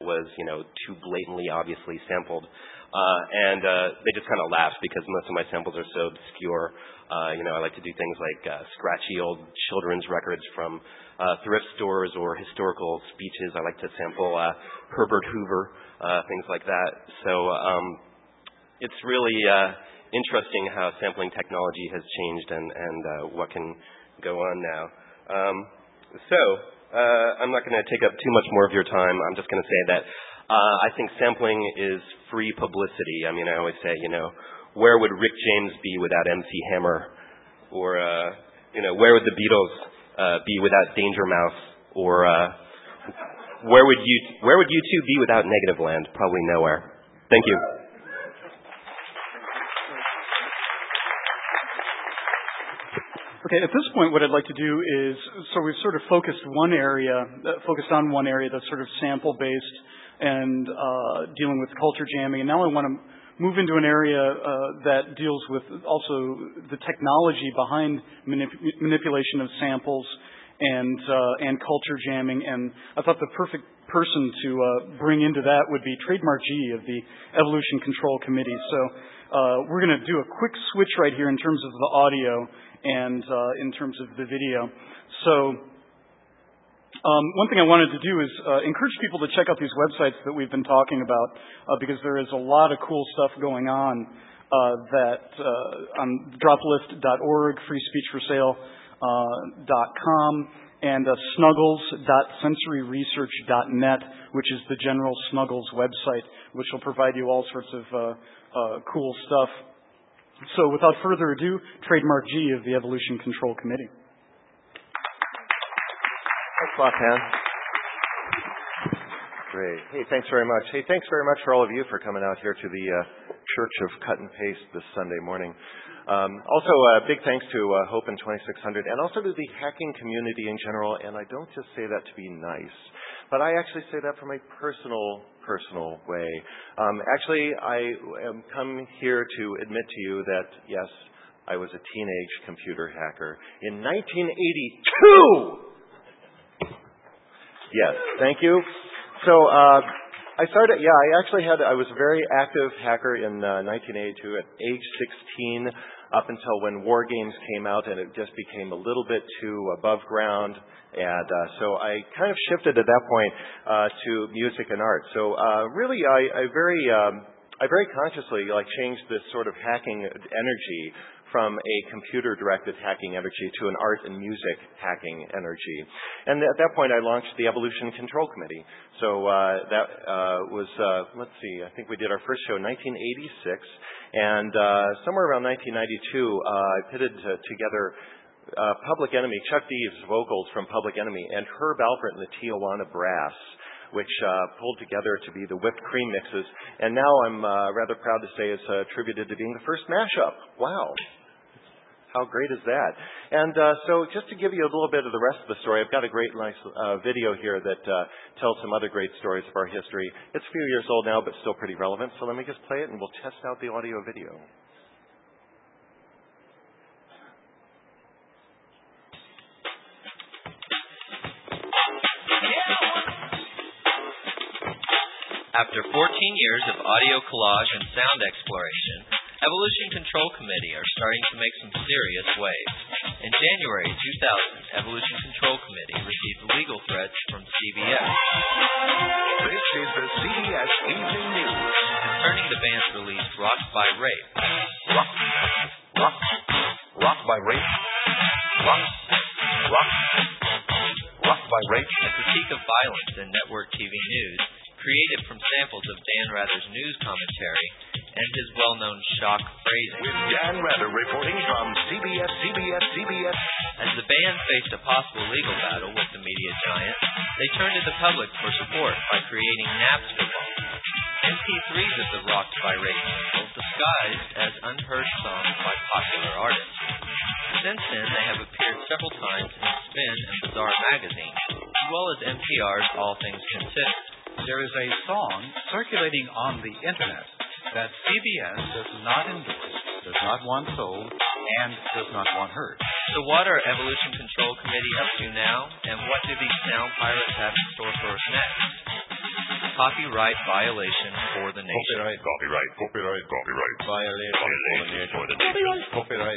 was, too blatantly, obviously sampled. And they just kind of laughed because most of my samples are so obscure. I like to do things like scratchy old children's records from thrift stores or historical speeches. I like to sample Herbert Hoover, things like that. So it's really interesting how sampling technology has changed and what can go on now. I'm not going to take up too much more of your time. I'm just going to say that I think sampling is free publicity. I mean, I always say, where would Rick James be without MC Hammer? Or, where would the Beatles be without Danger Mouse? Or where would you two be without Negative Land? Probably nowhere. Thank you. Okay, at this point, what I'd like to do is, so we've sort of focused on one area that's sort of sample-based and dealing with culture jamming, and now I want to move into an area that deals with also the technology behind manipulation of samples and culture jamming, and I thought the perfect person to bring into that would be Trademark G of the Evolution Control Committee. So we're going to do a quick switch right here in terms of the audio and in terms of the video. So one thing I wanted to do is encourage people to check out these websites that we've been talking about because there is a lot of cool stuff going on that on droplist.org, freespeechforsale.com, and snuggles.sensoryresearch.net, which is the General Snuggles website, which will provide you all sorts of cool stuff. So without further ado, Trademark G of the Evolution Control Committee. Thanks a lot, Pan. Great. Hey, thanks very much. Hey, thanks very much for all of you for coming out here to the Church of Cut and Paste this Sunday morning. Also, big thanks to Hopen 2600 and also to the hacking community in general. And I don't just say that to be nice, but I actually say that from a personal way. Actually, I am come here to admit to you that, yes, I was a teenage computer hacker in 1982. Yes, thank you. So I was a very active hacker in 1982 at age 16 up until when War Games came out and it just became a little bit too above ground. And so I kind of shifted at that point to music and art. So really, I very consciously changed this sort of hacking energy from a computer-directed hacking energy to an art and music hacking energy. And at that point, I launched the Evolution Control Committee. So that was, I think we did our first show in 1986. And somewhere around 1992, I pitted together Public Enemy, Chuck Deeves vocals from Public Enemy, and Herb Alpert and the Tijuana Brass, which pulled together to be the Whipped Cream mixes. And now I'm rather proud to say it's attributed to being the first mashup. Wow. How great is that? And so just to give you a little bit of the rest of the story, I've got a great, nice video here that tells some other great stories of our history. It's a few years old now, but still pretty relevant. So let me just play it, and we'll test out the audio video. After 14 years of audio collage and sound exploration, Evolution Control Committee are starting to make some serious waves. In January 2000, Evolution Control Committee received legal threats from CBS. This is the CBS Evening News. Concerning the band's release, Rocked by Rape. Rocked by Rape? Rocked by Rape? A critique of violence in network TV news, created from samples of Dan Rather's news commentary and his well-known shock phrasing. With Dan Rather reporting from CBS. As the band faced a possible legal battle with the media giant, they turned to the public for support by creating Napster vaults, MP3s of the Rocked by Rape singles disguised as unheard songs by popular artists. Since then, they have appeared several times in Spin and Bizarre magazine, as well as NPR's All Things Considered. There is a song circulating on the internet that CBS does not endorse, does not want sold, and does not want heard. So what are Evolution Control Committee up to now, and what do these sound pirates have in store for us next? copyright violation for the nation. Copyright violation for the nation. Copyright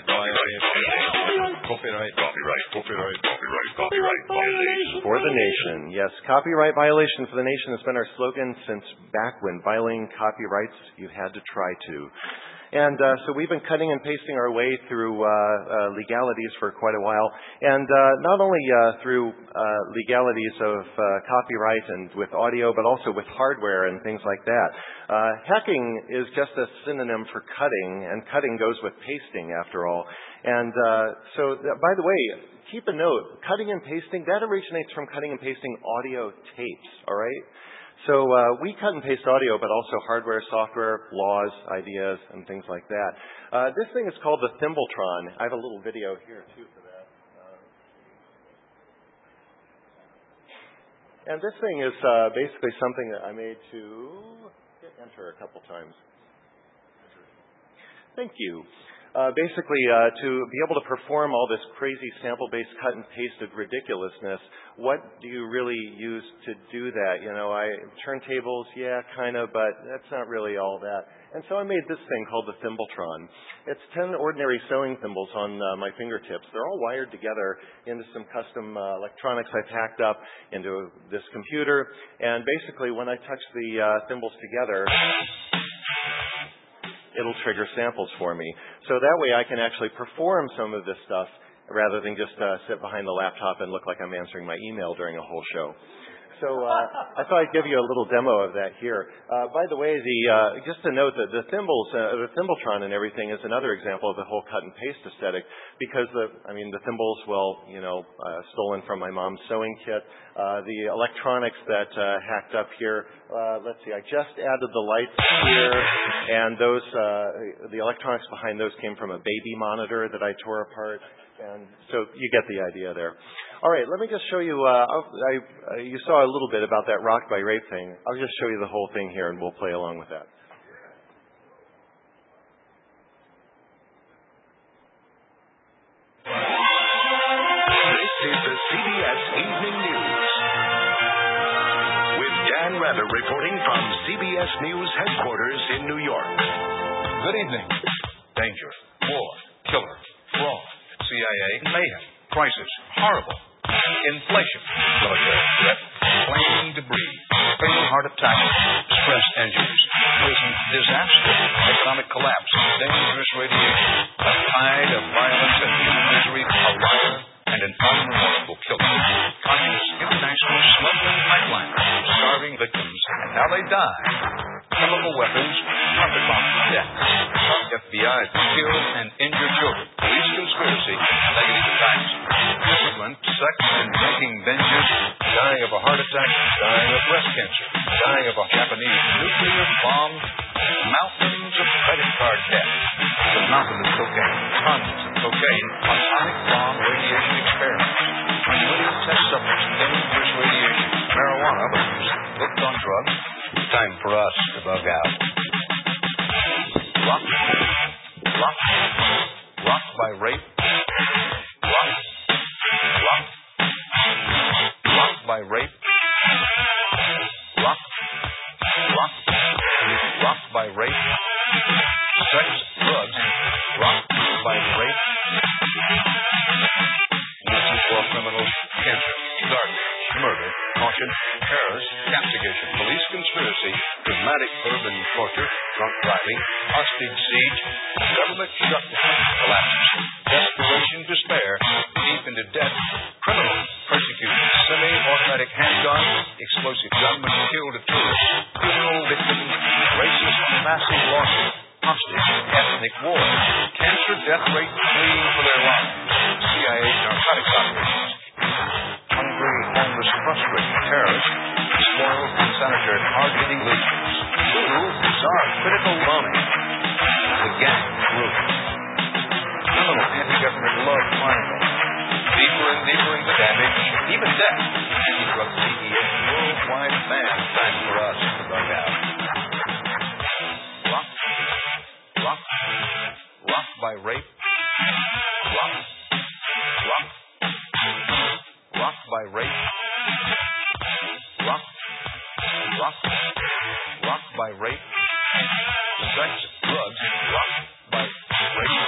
violation for the nation. Yes, copyright violation for the nation has been our slogan since back when violating copyrights you had to try to. And so we've been cutting and pasting our way through legalities for quite a while, and not only through legalities of copyright and with audio, but also with hardware and things like that. Hacking is just a synonym for cutting, and cutting goes with pasting after all. And by the way, keep a note, cutting and pasting, that originates from cutting and pasting audio tapes, all right? So we cut and paste audio, but also hardware, software, laws, ideas, and things like that. This thing is called the Thimbletron. I have a little video here, too, for that. And this thing is basically something that I made to hit enter a couple times. Thank you. Basically, to be able to perform all this crazy sample-based cut and pasted ridiculousness, what do you really use to do that? You know, turntables, yeah, kind of, but that's not really all that. And so I made this thing called the Thimbletron. It's 10 ordinary sewing thimbles on my fingertips. They're all wired together into some custom electronics I packed up into this computer. And basically, when I touch the thimbles together, it'll trigger samples for me. So that way I can actually perform some of this stuff rather than just sit behind the laptop and look like I'm answering my email during a whole show. So I thought I'd give you a little demo of that here. By the way, just to note that the Thimbletron and everything is another example of the whole cut and paste aesthetic, because the thimbles, stolen from my mom's sewing kit. The electronics that hacked up here. Let's see, I just added the lights here, and the electronics behind those came from a baby monitor that I tore apart. And so you get the idea there. All right, let me just show you, you saw a little bit about that Rocked by Rape thing. I'll just show you the whole thing here and we'll play along with that. This is the CBS Evening News. With Dan Rather reporting from CBS News headquarters in New York. Good evening. Danger, war, killer, fraud, CIA, mayhem, crisis, horrible, inflation, military threat, plane debris, fatal heart attack, stress engines, prison disaster, economic collapse, dangerous radiation, a tide of violence and human misery, a liar, and an unremarkable killer. Communist international smuggling pipeline, starving victims, and how they die. Chemical weapons, carpet bomb death. FBI to kill and injure children. Police conspiracy, negative facts. Discipline, sex, and drinking binges. Dying of a heart attack, dying of breast cancer. Dying of a Japanese nuclear bomb. Mountains of credit card debt. The mountain of cocaine. Tons of cocaine. Atomic bomb radiation experiments. Unlimited test subjects. Dangerous radiation. Marijuana abuse. Hooked on drugs. Time for us to bug out. Rocked by rape. Rocked by rape. Rocked by rape. Sex, drugs. Rocked by rape. Innocent war criminals, cancer, garden, murder, caution, terrorist, castigation, police conspiracy, dramatic urban torture, drunk driving, hostage siege, government shutdown, collapses, desperation, despair, deep into debt, criminal persecution, semi-automatic handgun, explosive gunman killed a tourist, funeral victims, racist massive losses, hostage, ethnic war, cancer death rate fleeing for their lives, CIA narcotics operations, hungry, homeless, frustrated terrorists, spoiled, unsanitary, hard-hitting legions, bizarre, critical bombing, the gang group, criminal anti-government love triangle, deeper and deeper into damage, even death, anti-drug DEA, worldwide ban, time for us to bug out. Rocked by rape, rocked by rape, rocked by rape. Sex, drugs, rock by rape.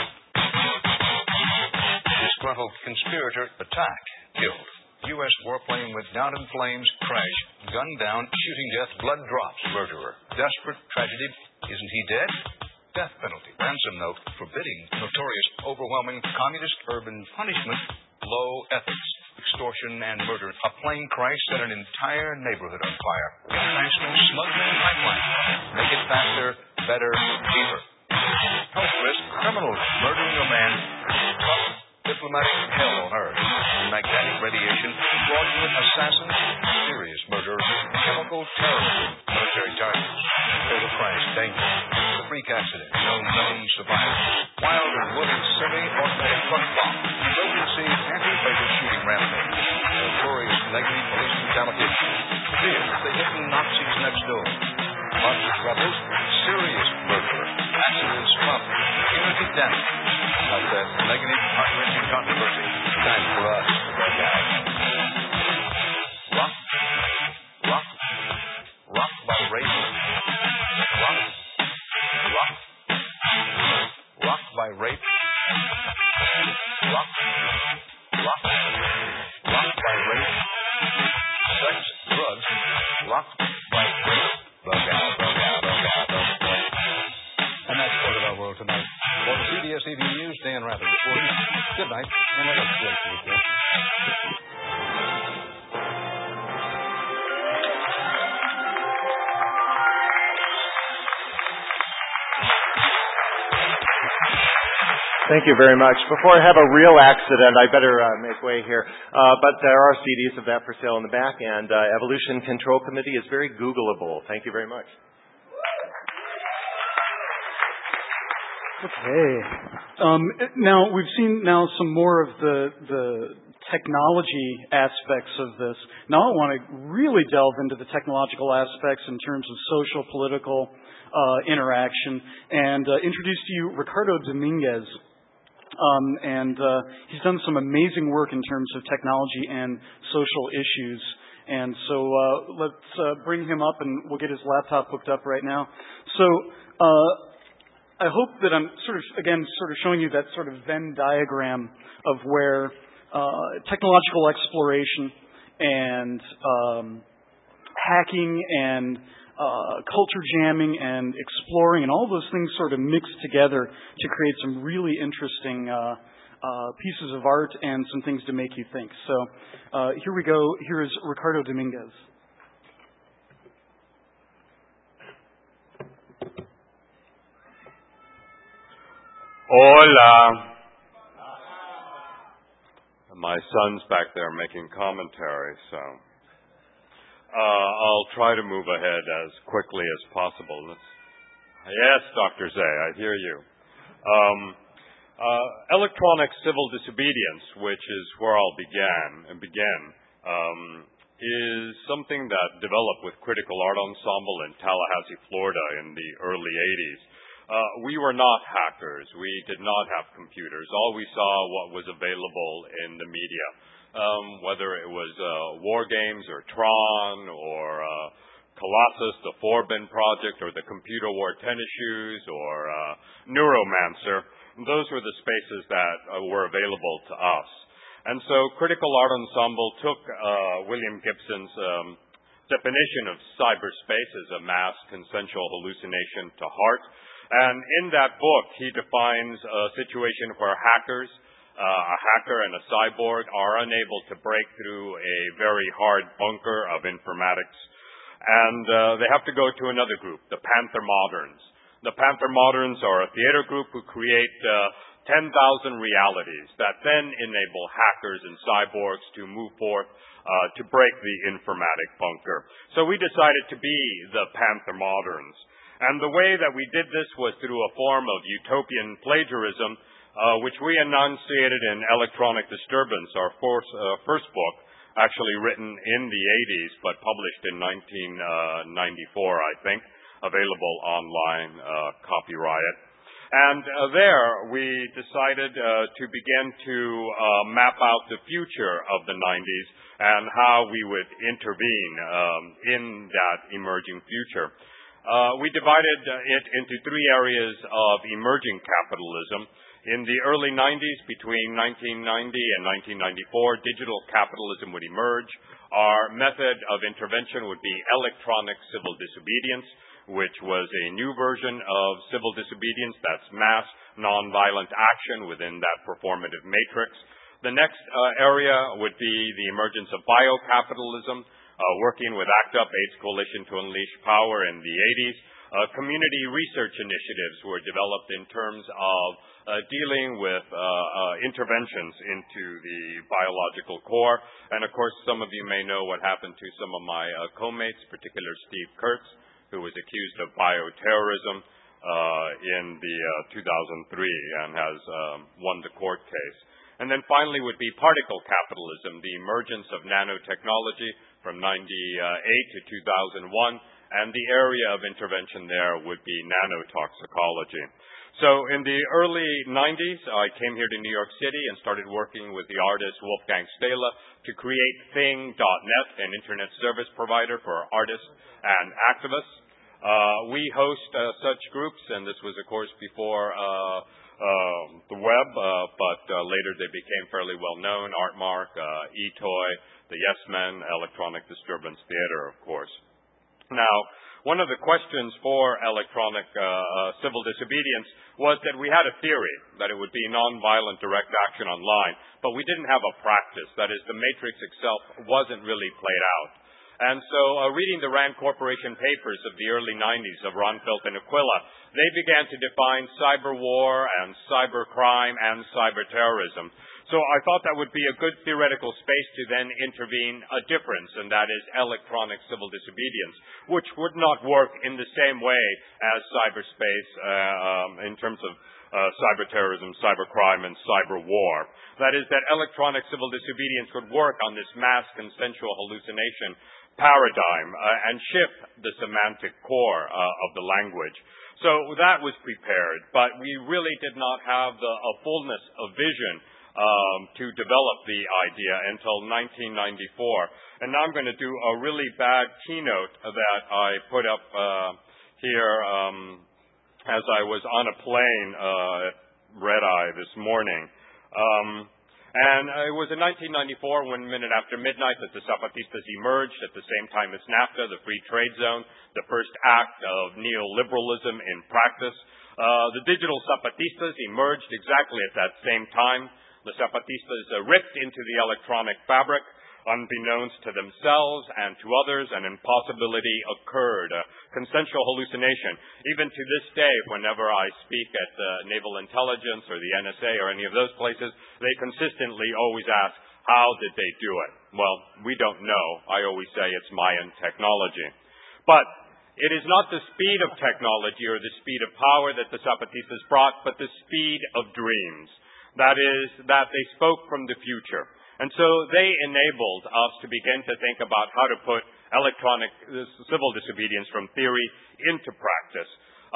Disgruntled conspirator attack, killed. U.S. warplane went down in flames, crash, gunned down, shooting death, blood drops, murderer. Desperate tragedy, isn't he dead? Death penalty, ransom note, forbidding notorious, overwhelming communist urban punishment, low ethics, extortion and murder. A plane crash set an entire neighborhood on fire. International smuggling pipeline. Make it faster, better, cheaper. Health risk, criminals murdering a man. Tough diplomatic hell on earth. Magnetic radiation, fraudulent assassins, serious murder, chemical terrorism, military targets. Fatal crash, danger. A freak accident, no known survivors. Wild and wooded semi-automatic truck bomb. Emergency anti-fatal shooting rampage. Notorious negative police brutality. Fear, the hidden Nazis next door. Market rebels, serious murderer. Accidents from community damage. That's that negative, heart-wrenching controversy. Time for us, red guys. Rock by rape. Rock by rape. Rock by rape. Sex, drugs, rock by rape. Bug out. And that's part of our world tonight. For the CBS TV News, Dan Rather reporting. Good night, and have a great weekend. Thank you very much. Before I have a real accident, I better make way here. But there are CDs of that for sale in the back, and Evolution Control Committee is very Googleable. Thank you very much. Okay. Now we've seen some more of the technology aspects of this. Now I want to really delve into the technological aspects in terms of social, political interaction, and introduce to you Ricardo Dominguez. He's done some amazing work in terms of technology and social issues. And so let's bring him up, and we'll get his laptop hooked up right now. So I hope that I'm sort of showing you that sort of Venn diagram of where technological exploration and hacking and culture jamming and exploring and all those things sort of mix together to create some really interesting pieces of art and some things to make you think. So here we go. Here is Ricardo Dominguez. Hola. My son's back there making commentary, so I'll try to move ahead as quickly as possible. Yes, Dr. Zay, I hear you. Electronic civil disobedience, which is where I'll begin, is something that developed with Critical Art Ensemble in Tallahassee, Florida in the early 80s. We were not hackers. We did not have computers. All we saw what was available in the media, whether it was War Games or Tron or Colossus, the Forbin Project, or the Computer War Tennis Shoes or Neuromancer. Those were the spaces that were available to us. And so Critical Art Ensemble took William Gibson's definition of cyberspace as a mass consensual hallucination to heart. And in that book, he defines a situation where hackers, a hacker and a cyborg, are unable to break through a very hard bunker of informatics. And they have to go to another group, the Panther Moderns. The Panther Moderns are a theater group who create 10,000 realities that then enable hackers and cyborgs to move forth to break the informatic bunker. So we decided to be the Panther Moderns. And the way that we did this was through a form of utopian plagiarism, which we enunciated in Electronic Disturbance, our first book, actually written in the 80s, but published in 1994, I think, available online, copyrighted. And there we decided to begin to map out the future of the 90s and how we would intervene in that emerging future. We divided it into three areas of emerging capitalism. In the early 90s, between 1990 and 1994, digital capitalism would emerge. Our method of intervention would be electronic civil disobedience, which was a new version of civil disobedience. That's mass nonviolent action within that performative matrix. The next area would be the emergence of biocapitalism, working with ACT UP, AIDS Coalition to Unleash Power in the 80s. Community research initiatives were developed in terms of dealing with interventions into the biological core. And of course, some of you may know what happened to some of my co-mates, particularly Steve Kurtz, who was accused of bioterrorism in the 2003 and has won the court case. And then finally would be particle capitalism, the emergence of nanotechnology from 98 to 2001, and the area of intervention there would be nanotoxicology. So in the early 90s, I came here to New York City and started working with the artist Wolfgang Stahle to create Thing.net, an internet service provider for artists and activists. We host such groups, and this was, of course, before the web, but later they became fairly well known. Artmark, eToy, the Yes Men, Electronic Disturbance Theater, of course. Now, one of the questions for electronic civil disobedience was that we had a theory that it would be nonviolent direct action online, but we didn't have a practice. That is, the matrix itself wasn't really played out. And so reading the RAND Corporation papers of the early 90s of Ron Filt and Aquila, they began to define cyber war and cyber crime and cyber terrorism. So I thought that would be a good theoretical space to then intervene a difference, and that is electronic civil disobedience, which would not work in the same way as cyberspace in terms of cyber terrorism, cyber crime, and cyber war. That is, that electronic civil disobedience would work on this mass consensual hallucination paradigm and shift the semantic core of the language. So that was prepared, but we really did not have a fullness of vision to develop the idea until 1994. And now I'm going to do a really bad keynote that I put up here as I was on a plane at Red Eye this morning. And it was in 1994, 1 minute after midnight, that the Zapatistas emerged at the same time as NAFTA, the free trade zone, the first act of neoliberalism in practice. The digital Zapatistas emerged exactly at that same time. The Zapatistas ripped into the electronic fabric. Unbeknownst to themselves and to others, an impossibility occurred, a consensual hallucination. Even to this day, whenever I speak at the Naval Intelligence or the NSA or any of those places, they consistently always ask, how did they do it? Well, we don't know. I always say it's Mayan technology. But it is not the speed of technology or the speed of power that the Zapatistas brought, but the speed of dreams. That is, that they spoke from the future. And so they enabled us to begin to think about how to put electronic civil disobedience from theory into practice.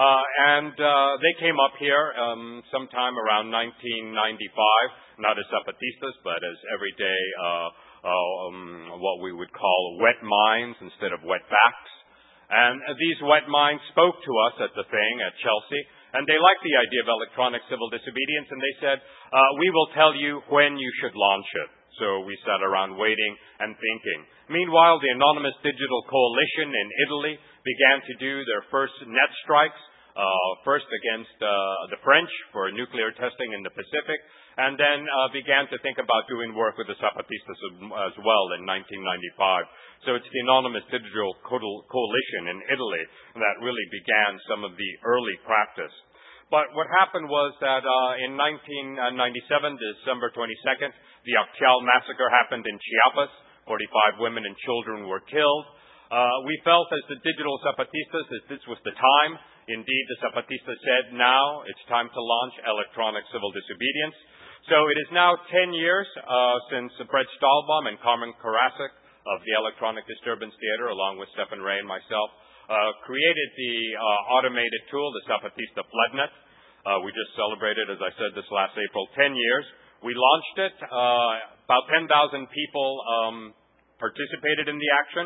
They came up here sometime around 1995, not as Zapatistas, but as everyday, what we would call wet minds instead of wet backs. And these wet minds spoke to us at the thing at Chelsea, and they liked the idea of electronic civil disobedience, and they said, we will tell you when you should launch it. So we sat around waiting and thinking. Meanwhile, the Anonymous Digital Coalition in Italy began to do their first net strikes, first against the French for nuclear testing in the Pacific, and then began to think about doing work with the Zapatistas as well in 1995. So it's the Anonymous Digital Coalition in Italy that really began some of the early practice. But what happened was that in 1997, December 22nd, the Actial massacre happened in Chiapas. 45 women and children were killed. We felt as the digital Zapatistas that this was the time. Indeed, the Zapatistas said, now it's time to launch electronic civil disobedience. So it is now 10 years since Fred Stahlbaum and Carmen Karasik of the Electronic Disturbance Theater, along with Stefan Ray and myself, created the automated tool, the Zapatista FLEDNet. We just celebrated, as I said, this last April, 10 years. We launched it. About 10,000 people participated in the action.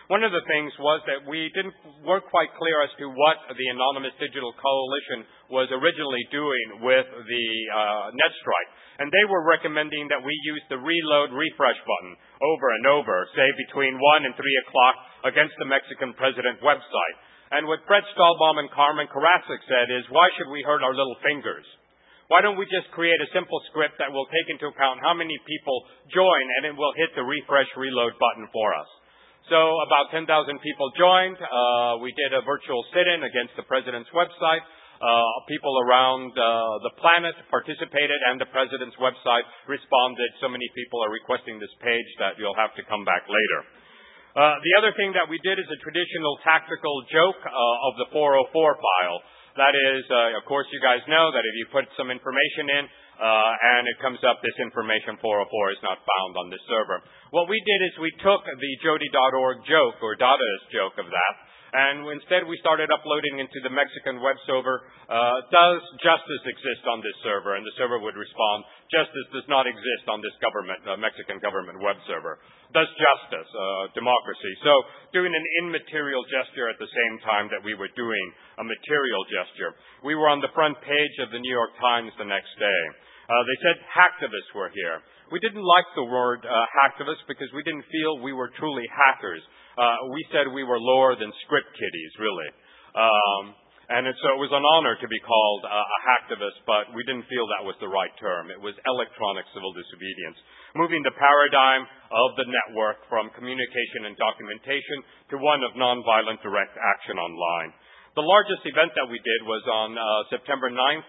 one of the things was that we weren't quite clear as to what the Anonymous Digital Coalition was originally doing with the NetStrike. And they were recommending that we use the reload refresh button over and over, say between 1 and 3 o'clock against the Mexican president website. And what Fred Stahlbaum and Carmen Karasik said is, why should we hurt our little fingers? Why don't we just create a simple script that will take into account how many people join, and it will hit the refresh reload button for us. So about 10,000 people joined. We did a virtual sit-in against the president's website. People around the planet participated, and the president's website responded. So many people are requesting this page that you'll have to come back later. The other thing that we did is a traditional tactical joke of the 404 file. That is, of course, you guys know that if you put some information in and it comes up, this information 404 is not found on this server. What we did is we took the Jodi.org joke, or Dadaist joke of that, and instead we started uploading into the Mexican web server, does justice exist on this server? And the server would respond, justice does not exist on this Mexican government web server. Does justice, democracy. So doing an immaterial gesture at the same time that we were doing a material gesture. We were on the front page of the New York Times the next day. They said hacktivists were here. We didn't like the word hacktivists because we didn't feel we were truly hackers. We said we were lower than script kiddies, really. And so it was an honor to be called a hacktivist, but we didn't feel that was the right term. It was electronic civil disobedience, moving the paradigm of the network from communication and documentation to one of nonviolent direct action online. The largest event that we did was on September 9th,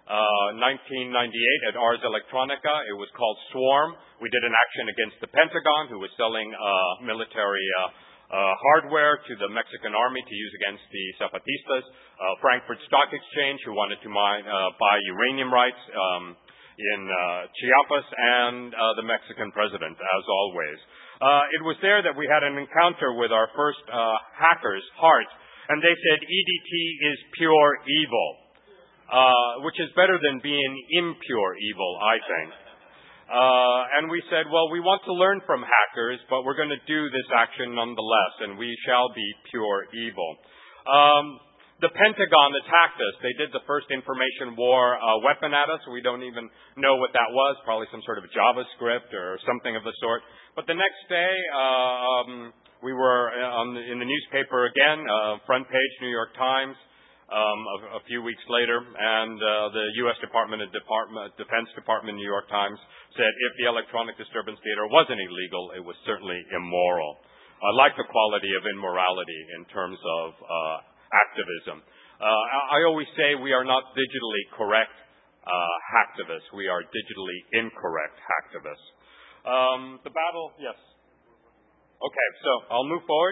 1998 at Ars Electronica. It was called Swarm. We did an action against the Pentagon, who was selling military hardware to the Mexican army to use against the Zapatistas. Frankfurt Stock Exchange, who wanted to buy uranium rights in Chiapas, and the Mexican president, as always. It was there that we had an encounter with our first hackers, Hart, and they said EDT is pure evil, which is better than being impure evil, I think. And we said, well, we want to learn from hackers, but we're going to do this action nonetheless, and we shall be pure evil. The Pentagon attacked us. They did the first information war weapon at us. We don't even know what that was, probably some sort of JavaScript or something of the sort. But the next day, we were in the newspaper again, front page, New York Times. A few weeks later, and the U.S. Defense Department, New York Times, said if the electronic disturbance data wasn't illegal, it was certainly immoral. I like the quality of immorality in terms of activism. I always say we are not digitally correct hacktivists. We are digitally incorrect hacktivists. The battle, yes. Okay, so I'll move forward.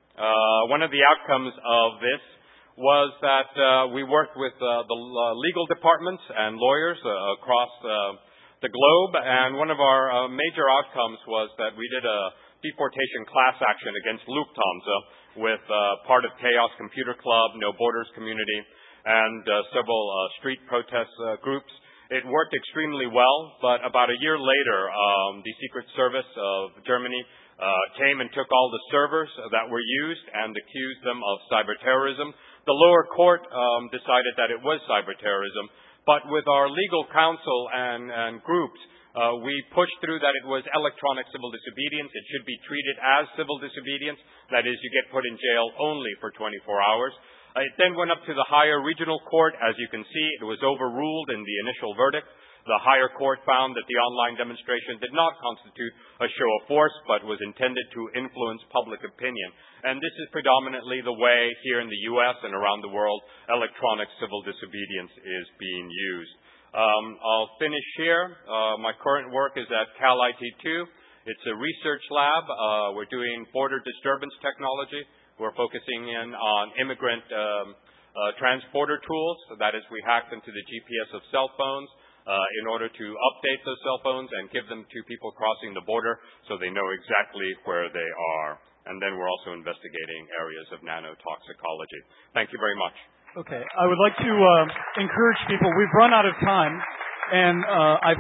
One of the outcomes of this was that we worked with the legal departments and lawyers across the globe, and one of our major outcomes was that we did a deportation class action against Lufthansa with part of Chaos Computer Club, No Borders Community, and several street protest groups. It worked extremely well, but about a year later, the Secret Service of Germany came and took all the servers that were used and accused them of cyber terrorism. The lower court decided that it was cyber terrorism, but with our legal counsel and groups, we pushed through that it was electronic civil disobedience. It should be treated as civil disobedience. That is, you get put in jail only for 24 hours. It then went up to the higher regional court. As you can see, it was overruled in the initial verdict. The higher court found that the online demonstration did not constitute a show of force, but was intended to influence public opinion. And this is predominantly the way here in the U.S. and around the world electronic civil disobedience is being used. I'll finish here. My current work is at Cal IT2. It's a research lab. We're doing border disturbance technology. We're focusing in on immigrant transporter tools. That is, we hacked into the GPS of cell phones in order to update those cell phones and give them to people crossing the border so they know exactly where they are. And then we're also investigating areas of nanotoxicology. Thank you very much. Okay. I would like to encourage people. We've run out of time, and I hope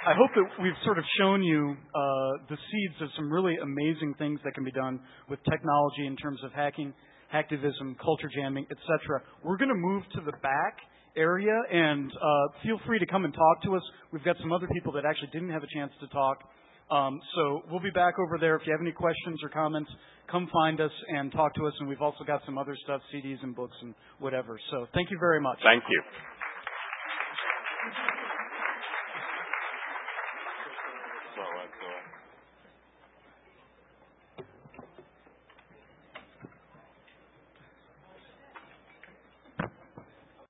I hope that we've sort of shown you the seeds of some really amazing things that can be done with technology in terms of hacking, hacktivism, culture jamming, etc. We're going to move to the back area, and feel free to come and talk to us. We've got some other people that actually didn't have a chance to talk. So we'll be back over there. If you have any questions or comments, come find us and talk to us. And we've also got some other stuff, CDs and books and whatever. So thank you very much. Thank you.